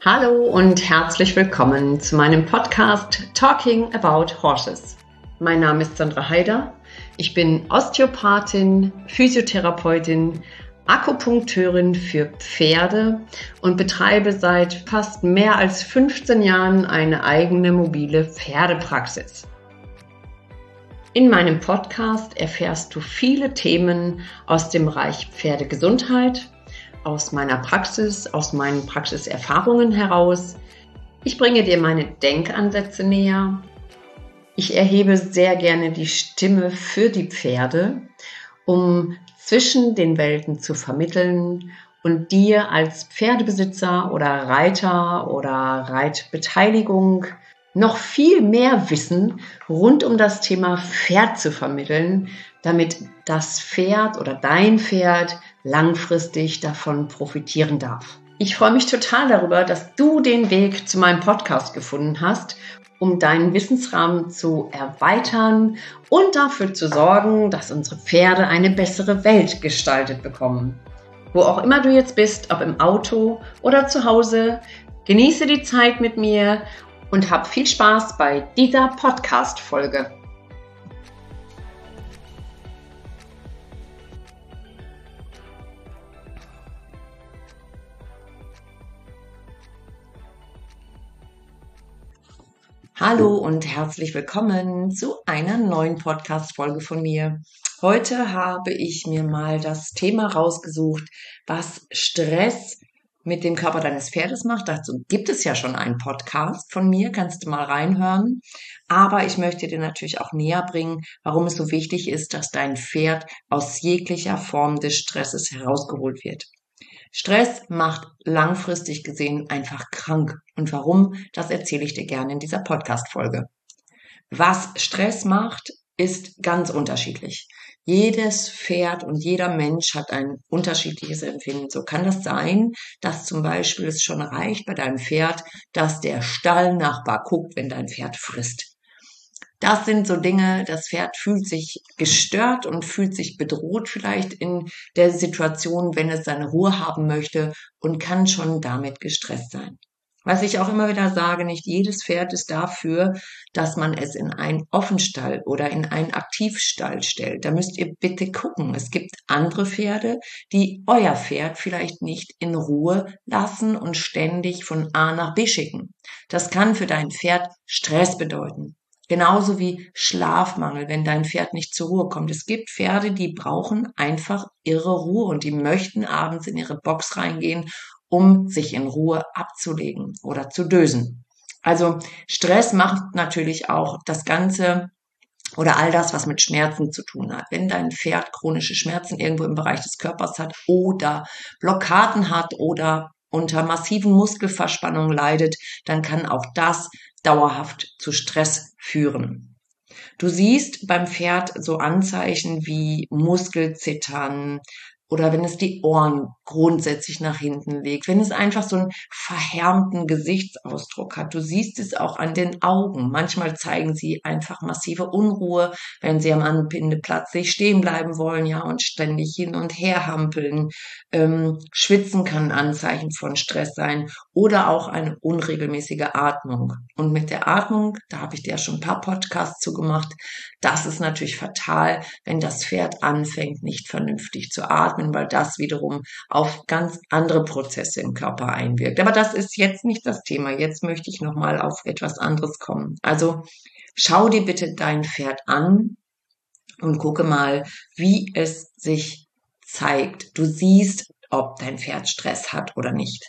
Hallo und herzlich willkommen zu meinem Podcast Talking About Horses. Mein Name ist Sandra Haider. Ich bin Osteopathin, Physiotherapeutin, Akupunkteurin für Pferde und betreibe seit fast mehr als 15 Jahren eine eigene mobile Pferdepraxis. In meinem Podcast erfährst du viele Themen aus dem Bereich Pferdegesundheit, aus meiner Praxis, aus meinen Praxiserfahrungen heraus. Ich bringe dir meine Denkansätze näher. Ich erhebe sehr gerne die Stimme für die Pferde, um zwischen den Welten zu vermitteln und dir als Pferdebesitzer oder Reiter oder Reitbeteiligung noch viel mehr Wissen rund um das Thema Pferd zu vermitteln, damit das Pferd oder dein Pferd langfristig davon profitieren darf. Ich freue mich total darüber, dass du den Weg zu meinem Podcast gefunden hast, um deinen Wissensrahmen zu erweitern und dafür zu sorgen, dass unsere Pferde eine bessere Welt gestaltet bekommen. Wo auch immer du jetzt bist, ob im Auto oder zu Hause, genieße die Zeit mit mir und hab viel Spaß bei dieser Podcast-Folge. Hallo und herzlich willkommen zu einer neuen Podcast-Folge von mir. Heute habe ich mir mal das Thema rausgesucht, was Stress mit dem Körper deines Pferdes macht. Dazu gibt es ja schon einen Podcast von mir, kannst du mal reinhören. Aber ich möchte dir natürlich auch näher bringen, warum es so wichtig ist, dass dein Pferd aus jeglicher Form des Stresses herausgeholt wird. Stress macht langfristig gesehen einfach krank. Und warum, das erzähle ich dir gerne in dieser Podcast-Folge. Was Stress macht, ist ganz unterschiedlich. Jedes Pferd und jeder Mensch hat ein unterschiedliches Empfinden. So kann das sein, dass zum Beispiel es schon reicht bei deinem Pferd, dass der Stallnachbar guckt, wenn dein Pferd frisst. Das sind so Dinge, das Pferd fühlt sich gestört und fühlt sich bedroht vielleicht in der Situation, wenn es seine Ruhe haben möchte und kann schon damit gestresst sein. Was ich auch immer wieder sage, nicht jedes Pferd ist dafür, dass man es in einen Offenstall oder in einen Aktivstall stellt. Da müsst ihr bitte gucken. Es gibt andere Pferde, die euer Pferd vielleicht nicht in Ruhe lassen und ständig von A nach B schicken. Das kann für dein Pferd Stress bedeuten. Genauso wie Schlafmangel, wenn dein Pferd nicht zur Ruhe kommt. Es gibt Pferde, die brauchen einfach ihre Ruhe und die möchten abends in ihre Box reingehen, um sich in Ruhe abzulegen oder zu dösen. Also Stress macht natürlich auch das Ganze oder all das, was mit Schmerzen zu tun hat. Wenn dein Pferd chronische Schmerzen irgendwo im Bereich des Körpers hat oder Blockaden hat oder unter massiven Muskelverspannungen leidet, dann kann auch das dauerhaft zu Stress führen. Du siehst beim Pferd so Anzeichen wie Muskelzittern oder wenn es die Ohren grundsätzlich nach hinten legt, wenn es einfach so einen verhärmten Gesichtsausdruck hat. Du siehst es auch an den Augen. Manchmal zeigen sie einfach massive Unruhe, wenn sie am Anbindeplatz sich stehen bleiben wollen, ja, und ständig hin und her hampeln. Schwitzen kann ein Anzeichen von Stress sein oder auch eine unregelmäßige Atmung. Und mit der Atmung, da habe ich dir ja schon ein paar Podcasts zu gemacht, das ist natürlich fatal, wenn das Pferd anfängt, nicht vernünftig zu atmen, weil das wiederum auf ganz andere Prozesse im Körper einwirkt. Aber das ist jetzt nicht das Thema. Jetzt möchte ich nochmal auf etwas anderes kommen. Also schau dir bitte dein Pferd an und gucke mal, wie es sich zeigt. Du siehst, ob dein Pferd Stress hat oder nicht.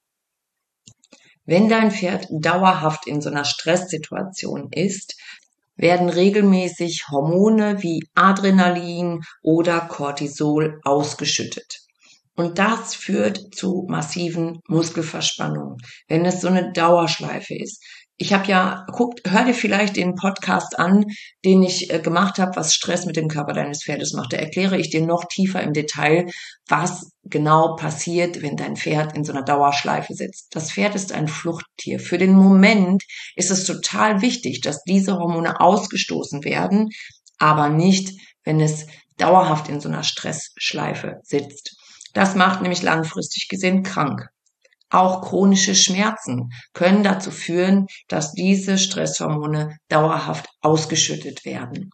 Wenn dein Pferd dauerhaft in so einer Stresssituation ist, werden regelmäßig Hormone wie Adrenalin oder Cortisol ausgeschüttet. Und das führt zu massiven Muskelverspannungen, wenn es so eine Dauerschleife ist. Ich habe ja, hör dir vielleicht den Podcast an, den ich gemacht habe, was Stress mit dem Körper deines Pferdes macht. Da erkläre ich dir noch tiefer im Detail, was genau passiert, wenn dein Pferd in so einer Dauerschleife sitzt. Das Pferd ist ein Fluchttier. Für den Moment ist es total wichtig, dass diese Hormone ausgestoßen werden, aber nicht, wenn es dauerhaft in so einer Stressschleife sitzt. Das macht nämlich langfristig gesehen krank. Auch chronische Schmerzen können dazu führen, dass diese Stresshormone dauerhaft ausgeschüttet werden.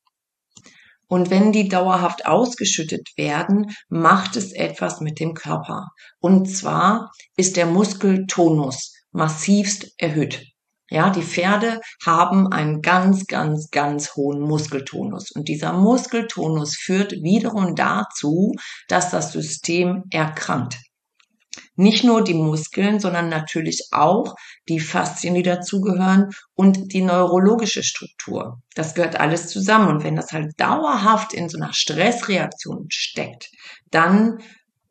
Und wenn die dauerhaft ausgeschüttet werden, macht es etwas mit dem Körper. Und zwar ist der Muskeltonus massivst erhöht. Ja, die Pferde haben einen ganz, ganz, ganz hohen Muskeltonus. Und dieser Muskeltonus führt wiederum dazu, dass das System erkrankt. Nicht nur die Muskeln, sondern natürlich auch die Faszien, die dazugehören und die neurologische Struktur. Das gehört alles zusammen. Und wenn das halt dauerhaft in so einer Stressreaktion steckt, dann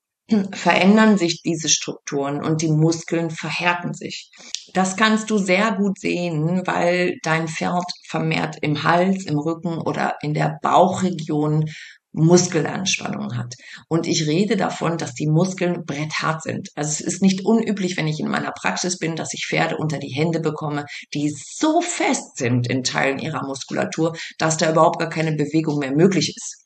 verändern sich diese Strukturen und die Muskeln verhärten sich. Das kannst du sehr gut sehen, weil dein Pferd vermehrt im Hals, im Rücken oder in der Bauchregion Muskelanspannung hat. Und ich rede davon, dass die Muskeln bretthart sind. Also es ist nicht unüblich, wenn ich in meiner Praxis bin, dass ich Pferde unter die Hände bekomme, die so fest sind in Teilen ihrer Muskulatur, dass da überhaupt gar keine Bewegung mehr möglich ist.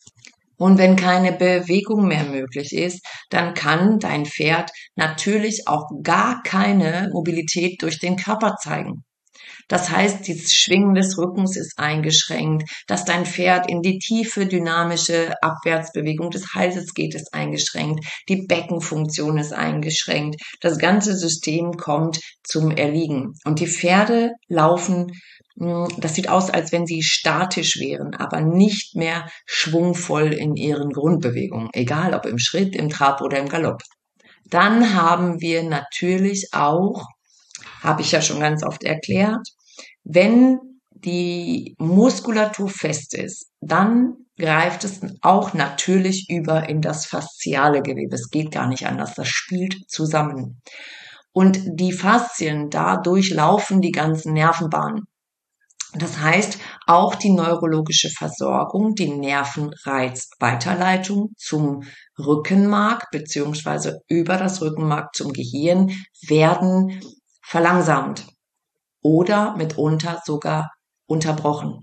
Und wenn keine Bewegung mehr möglich ist, dann kann dein Pferd natürlich auch gar keine Mobilität durch den Körper zeigen. Das heißt, dieses Schwingen des Rückens ist eingeschränkt, dass dein Pferd in die tiefe, dynamische Abwärtsbewegung des Halses geht, ist eingeschränkt, die Beckenfunktion ist eingeschränkt, das ganze System kommt zum Erliegen. Und die Pferde laufen, das sieht aus, als wenn sie statisch wären, aber nicht mehr schwungvoll in ihren Grundbewegungen, egal ob im Schritt, im Trab oder im Galopp. Dann haben wir natürlich auch, habe ich ja schon ganz oft erklärt, wenn die Muskulatur fest ist, dann greift es auch natürlich über in das fasziale Gewebe. Es geht gar nicht anders, das spielt zusammen. Und die Faszien, dadurch laufen die ganzen Nervenbahnen. Das heißt, auch die neurologische Versorgung, die Nervenreizweiterleitung zum Rückenmark beziehungsweise über das Rückenmark zum Gehirn werden verlangsamt oder mitunter sogar unterbrochen.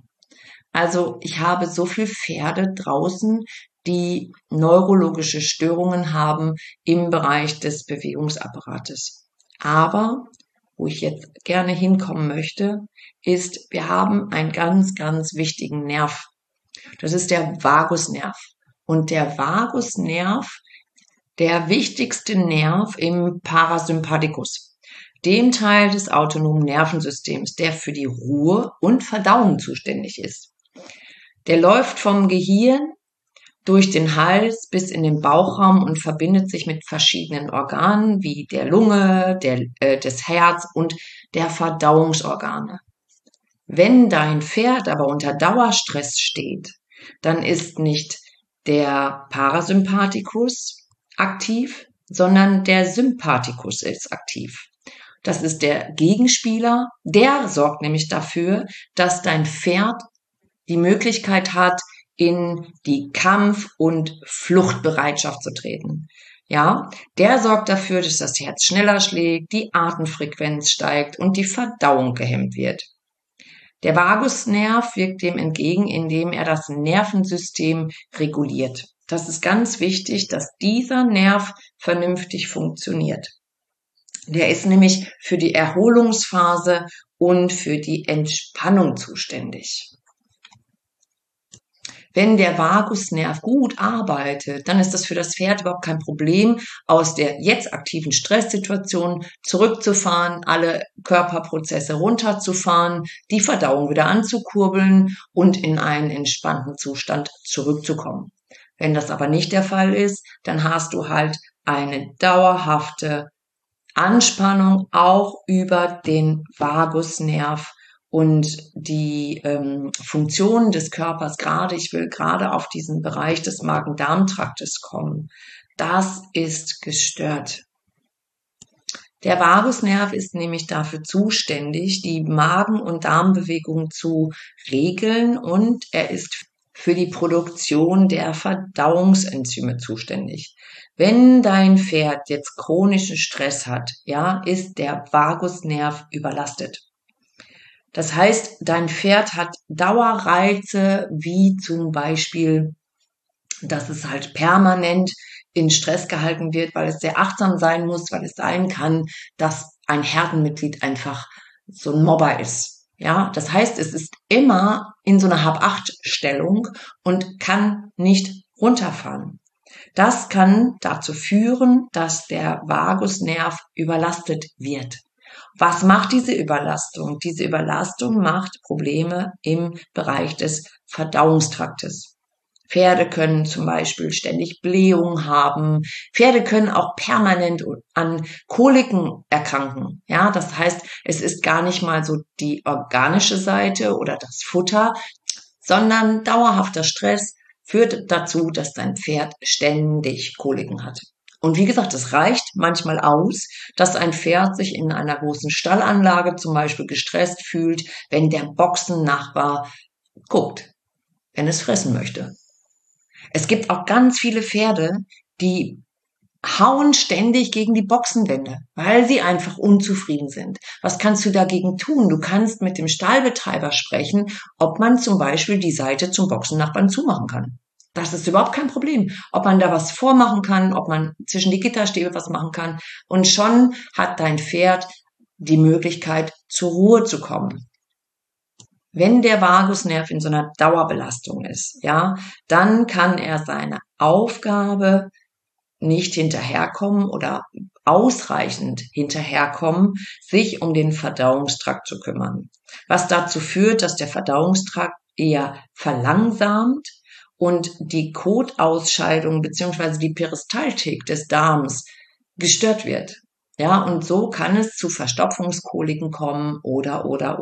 Also ich habe so viele Pferde draußen, die neurologische Störungen haben im Bereich des Bewegungsapparates. Aber wo ich jetzt gerne hinkommen möchte, ist, wir haben einen ganz, ganz wichtigen Nerv. Das ist der Vagusnerv. Und der Vagusnerv, der wichtigste Nerv im Parasympathikus, dem Teil des autonomen Nervensystems, der für die Ruhe und Verdauung zuständig ist. Der läuft vom Gehirn durch den Hals bis in den Bauchraum und verbindet sich mit verschiedenen Organen wie der Lunge, des Herz und der Verdauungsorgane. Wenn dein Pferd aber unter Dauerstress steht, dann ist nicht der Parasympathikus aktiv, sondern der Sympathikus ist aktiv. Das ist der Gegenspieler, der sorgt nämlich dafür, dass dein Pferd die Möglichkeit hat, in die Kampf- und Fluchtbereitschaft zu treten. Ja, der sorgt dafür, dass das Herz schneller schlägt, die Atemfrequenz steigt und die Verdauung gehemmt wird. Der Vagusnerv wirkt dem entgegen, indem er das Nervensystem reguliert. Das ist ganz wichtig, dass dieser Nerv vernünftig funktioniert. Der ist nämlich für die Erholungsphase und für die Entspannung zuständig. Wenn der Vagusnerv gut arbeitet, dann ist das für das Pferd überhaupt kein Problem, aus der jetzt aktiven Stresssituation zurückzufahren, alle Körperprozesse runterzufahren, die Verdauung wieder anzukurbeln und in einen entspannten Zustand zurückzukommen. Wenn das aber nicht der Fall ist, dann hast du halt eine dauerhafte Anspannung auch über den Vagusnerv und die Funktionen des Körpers, ich will gerade auf diesen Bereich des Magen-Darm-Traktes kommen, das ist gestört. Der Vagusnerv ist nämlich dafür zuständig, die Magen- und Darmbewegung zu regeln und er ist für die Produktion der Verdauungsenzyme zuständig. Wenn dein Pferd jetzt chronischen Stress hat, ja, ist der Vagusnerv überlastet. Das heißt, dein Pferd hat Dauerreize, wie zum Beispiel, dass es halt permanent in Stress gehalten wird, weil es sehr achtsam sein muss, weil es sein kann, dass ein Herdenmitglied einfach so ein Mobber ist. Ja, das heißt, es ist immer in so einer Hab-Acht-Stellung und kann nicht runterfahren. Das kann dazu führen, dass der Vagusnerv überlastet wird. Was macht diese Überlastung? Diese Überlastung macht Probleme im Bereich des Verdauungstraktes. Pferde können zum Beispiel ständig Blähungen haben. Pferde können auch permanent an Koliken erkranken. Ja, das heißt, es ist gar nicht mal so die organische Seite oder das Futter, sondern dauerhafter Stress führt dazu, dass dein Pferd ständig Koliken hat. Und wie gesagt, es reicht manchmal aus, dass ein Pferd sich in einer großen Stallanlage zum Beispiel gestresst fühlt, wenn der Boxennachbar guckt, wenn es fressen möchte. Es gibt auch ganz viele Pferde, die hauen ständig gegen die Boxenwände, weil sie einfach unzufrieden sind. Was kannst du dagegen tun? Du kannst mit dem Stallbetreiber sprechen, ob man zum Beispiel die Seite zum Boxennachbarn zumachen kann. Das ist überhaupt kein Problem. Ob man da was vormachen kann, ob man zwischen die Gitterstäbe was machen kann. Und schon hat dein Pferd die Möglichkeit, zur Ruhe zu kommen. Wenn der Vagusnerv in so einer Dauerbelastung ist, ja, dann kann er seine Aufgabe nicht hinterherkommen oder ausreichend hinterherkommen, sich um den Verdauungstrakt zu kümmern. Was dazu führt, dass der Verdauungstrakt eher verlangsamt und die Kotausscheidung bzw. die Peristaltik des Darms gestört wird. Ja, und so kann es zu Verstopfungskoliken kommen oder.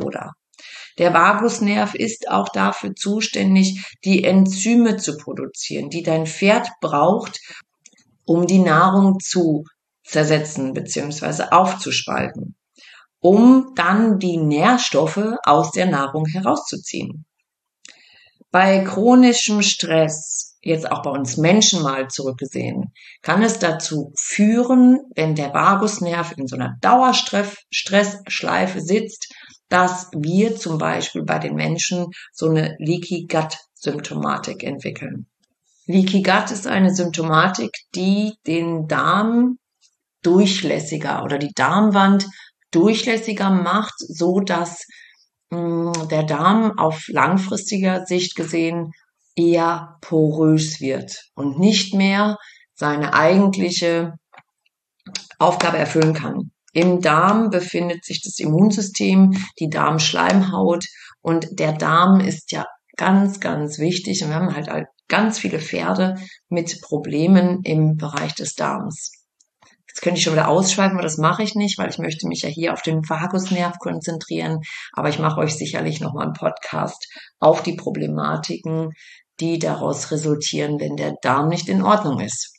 Der Vagusnerv ist auch dafür zuständig, die Enzyme zu produzieren, die dein Pferd braucht, um die Nahrung zu zersetzen bzw. aufzuspalten, um dann die Nährstoffe aus der Nahrung herauszuziehen. Bei chronischem Stress, jetzt auch bei uns Menschen mal zurückgesehen, kann es dazu führen, wenn der Vagusnerv in so einer Dauerstressschleife sitzt, dass wir zum Beispiel bei den Menschen so eine Leaky Gut Symptomatik entwickeln. Leaky Gut ist eine Symptomatik, die den Darm durchlässiger oder die Darmwand durchlässiger macht, so dass der Darm auf langfristiger Sicht gesehen eher porös wird und nicht mehr seine eigentliche Aufgabe erfüllen kann. Im Darm befindet sich das Immunsystem, die Darmschleimhaut, und der Darm ist ja ganz, ganz wichtig, und wir haben halt ganz viele Pferde mit Problemen im Bereich des Darms. Jetzt könnte ich schon wieder ausschweifen, aber das mache ich nicht, weil ich möchte mich ja hier auf den Vagusnerv konzentrieren. Aber ich mache euch sicherlich nochmal einen Podcast auf die Problematiken, die daraus resultieren, wenn der Darm nicht in Ordnung ist.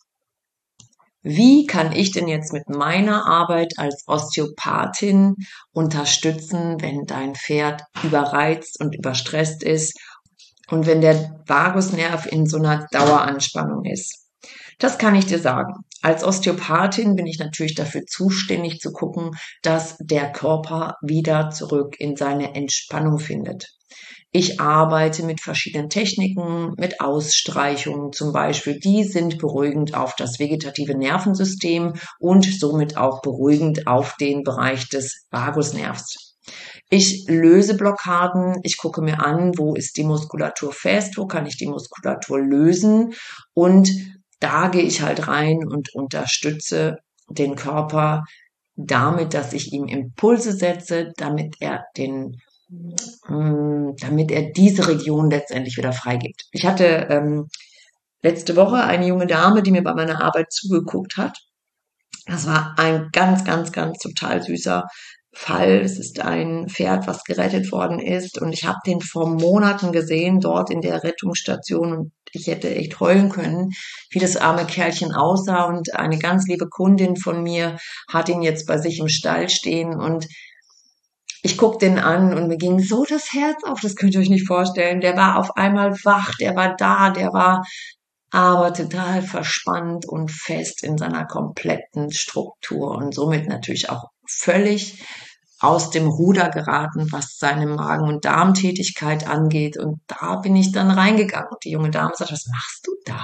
Wie kann ich denn jetzt mit meiner Arbeit als Osteopathin unterstützen, wenn dein Pferd überreizt und überstresst ist und wenn der Vagusnerv in so einer Daueranspannung ist? Das kann ich dir sagen. Als Osteopathin bin ich natürlich dafür zuständig zu gucken, dass der Körper wieder zurück in seine Entspannung findet. Ich arbeite mit verschiedenen Techniken, mit Ausstreichungen zum Beispiel. Die sind beruhigend auf das vegetative Nervensystem und somit auch beruhigend auf den Bereich des Vagusnervs. Ich löse Blockaden, ich gucke mir an, wo ist die Muskulatur fest, wo kann ich die Muskulatur lösen, und da gehe ich halt rein und unterstütze den Körper damit, dass ich ihm Impulse setze, damit er diese Region letztendlich wieder freigibt. Ich hatte letzte Woche eine junge Dame, die mir bei meiner Arbeit zugeguckt hat. Das war ein ganz, ganz, ganz total süßer Fall. Es ist ein Pferd, was gerettet worden ist, und ich habe den vor Monaten gesehen dort in der Rettungsstation, und ich hätte echt heulen können, wie das arme Kerlchen aussah, und eine ganz liebe Kundin von mir hat ihn jetzt bei sich im Stall stehen, und ich guck den an und mir ging so das Herz auf, das könnt ihr euch nicht vorstellen. Der war auf einmal wach, der war da, der war aber total verspannt und fest in seiner kompletten Struktur und somit natürlich auch völlig aus dem Ruder geraten, was seine Magen- und Darmtätigkeit angeht. Und da bin ich dann reingegangen. Und die junge Dame sagt: Was machst du da?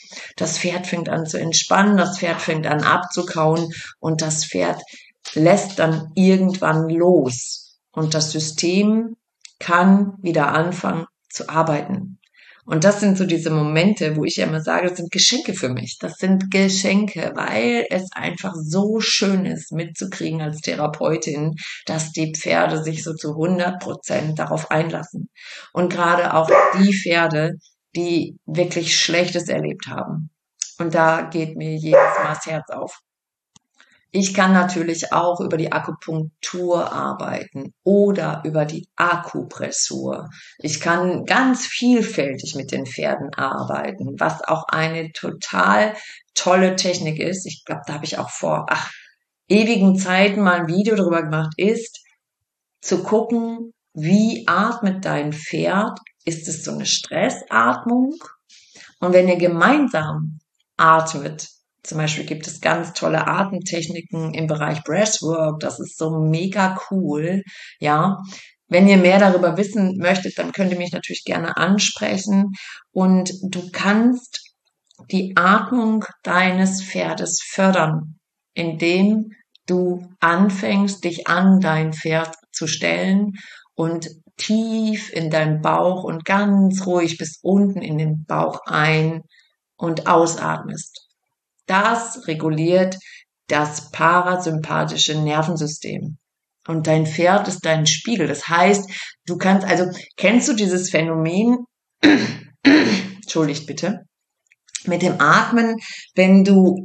Das Pferd fängt an zu entspannen, das Pferd fängt an abzukauen und das Pferd lässt dann irgendwann los. Und das System kann wieder anfangen zu arbeiten. Und das sind so diese Momente, wo ich ja immer sage, das sind Geschenke für mich. Das sind Geschenke, weil es einfach so schön ist, mitzukriegen als Therapeutin, dass die Pferde sich so zu 100% darauf einlassen. Und gerade auch die Pferde, die wirklich Schlechtes erlebt haben. Und da geht mir jedes Mal das Herz auf. Ich kann natürlich auch über die Akupunktur arbeiten oder über die Akupressur. Ich kann ganz vielfältig mit den Pferden arbeiten, was auch eine total tolle Technik ist. Ich glaube, da habe ich auch vor ewigen Zeiten mal ein Video darüber gemacht, ist zu gucken, wie atmet dein Pferd? Ist es so eine Stressatmung? Und wenn ihr gemeinsam atmet, zum Beispiel gibt es ganz tolle Atemtechniken im Bereich Breathwork. Das ist so mega cool. Ja, wenn ihr mehr darüber wissen möchtet, dann könnt ihr mich natürlich gerne ansprechen. Und du kannst die Atmung deines Pferdes fördern, indem du anfängst, dich an dein Pferd zu stellen und tief in deinen Bauch und ganz ruhig bis unten in den Bauch ein- und ausatmest. Das reguliert das parasympathische Nervensystem. Und dein Pferd ist dein Spiegel. Das heißt, du kannst, also, kennst du dieses Phänomen, entschuldigt bitte, mit dem Atmen, wenn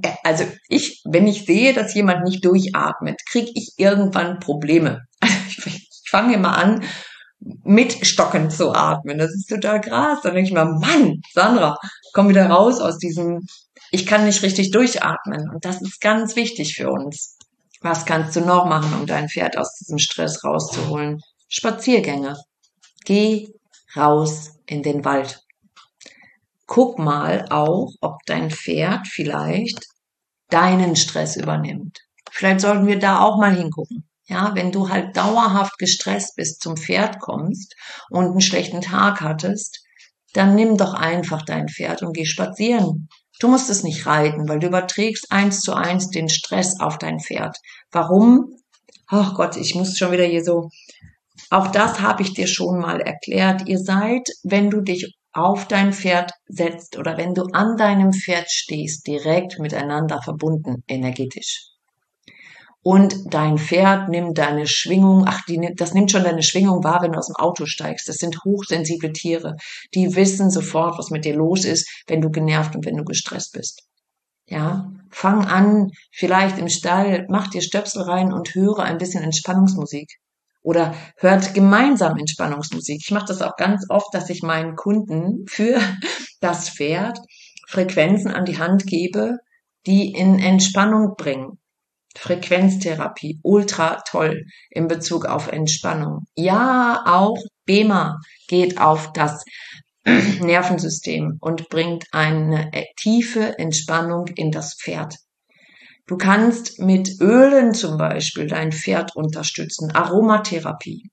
ich sehe, dass jemand nicht durchatmet, kriege ich irgendwann Probleme. Also ich fange immer an, mit Stocken zu atmen. Das ist total krass. Dann denke ich mir, Mann, Sandra, komm wieder raus aus diesem, ich kann nicht richtig durchatmen. Und das ist ganz wichtig für uns. Was kannst du noch machen, um dein Pferd aus diesem Stress rauszuholen? Spaziergänge. Geh raus in den Wald. Guck mal auch, ob dein Pferd vielleicht deinen Stress übernimmt. Vielleicht sollten wir da auch mal hingucken. Ja, wenn du halt dauerhaft gestresst bist, zum Pferd kommst und einen schlechten Tag hattest, dann nimm doch einfach dein Pferd und geh spazieren. Du musst es nicht reiten, weil du überträgst 1:1 den Stress auf dein Pferd. Warum? Ach Gott, ich muss schon wieder hier so. Auch das habe ich dir schon mal erklärt. Ihr seid, wenn du dich auf dein Pferd setzt oder wenn du an deinem Pferd stehst, direkt miteinander verbunden, energetisch. Und dein Pferd nimmt deine Schwingung, das nimmt schon deine Schwingung wahr, wenn du aus dem Auto steigst. Das sind hochsensible Tiere. Die wissen sofort, was mit dir los ist, wenn du genervt und wenn du gestresst bist. Ja, fang an, vielleicht im Stall, mach dir Stöpsel rein und höre ein bisschen Entspannungsmusik. Oder hört gemeinsam Entspannungsmusik. Ich mache das auch ganz oft, dass ich meinen Kunden für das Pferd Frequenzen an die Hand gebe, die in Entspannung bringen. Frequenztherapie, ultra toll in Bezug auf Entspannung. Ja, auch BEMA geht auf das Nervensystem und bringt eine tiefe Entspannung in das Pferd. Du kannst mit Ölen zum Beispiel dein Pferd unterstützen, Aromatherapie.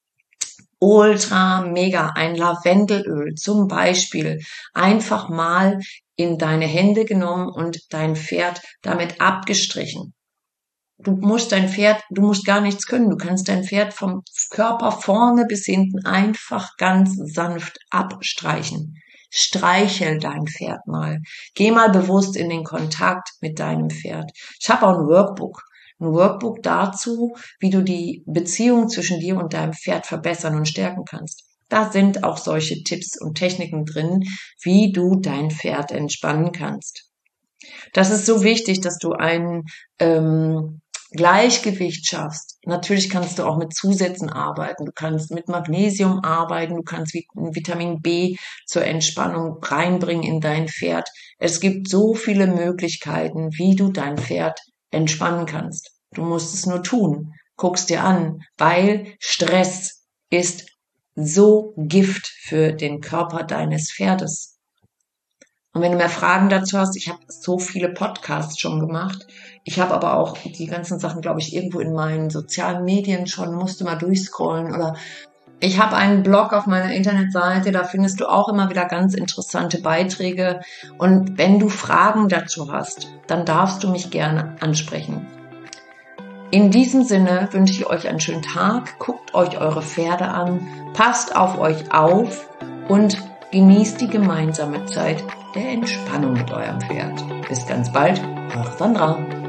Ultra mega, ein Lavendelöl zum Beispiel, einfach mal in deine Hände genommen und dein Pferd damit abgestrichen. Du musst gar nichts können. Du kannst dein Pferd vom Körper vorne bis hinten einfach ganz sanft abstreichen. Streichel dein Pferd mal. Geh mal bewusst in den Kontakt mit deinem Pferd. Ich habe auch ein Workbook dazu, wie du die Beziehung zwischen dir und deinem Pferd verbessern und stärken kannst. Da sind auch solche Tipps und Techniken drin, wie du dein Pferd entspannen kannst. Das ist so wichtig, dass du ein Gleichgewicht schaffst. Natürlich kannst du auch mit Zusätzen arbeiten. Du kannst mit Magnesium arbeiten. Du kannst Vitamin B zur Entspannung reinbringen in dein Pferd. Es gibt so viele Möglichkeiten, wie du dein Pferd entspannen kannst. Du musst es nur tun. Guck's dir an, weil Stress ist so Gift für den Körper deines Pferdes. Und wenn du mehr Fragen dazu hast, ich habe so viele Podcasts schon gemacht. Ich habe aber auch die ganzen Sachen, glaube ich, irgendwo in meinen sozialen Medien schon, musste mal durchscrollen oder Ich habe einen Blog auf meiner Internetseite, da findest du auch immer wieder ganz interessante Beiträge. Und wenn du Fragen dazu hast, dann darfst du mich gerne ansprechen. In diesem Sinne wünsche ich euch einen schönen Tag, guckt euch eure Pferde an, passt auf euch auf und genießt die gemeinsame Zeit der Entspannung mit eurem Pferd. Bis ganz bald, eure Sandra.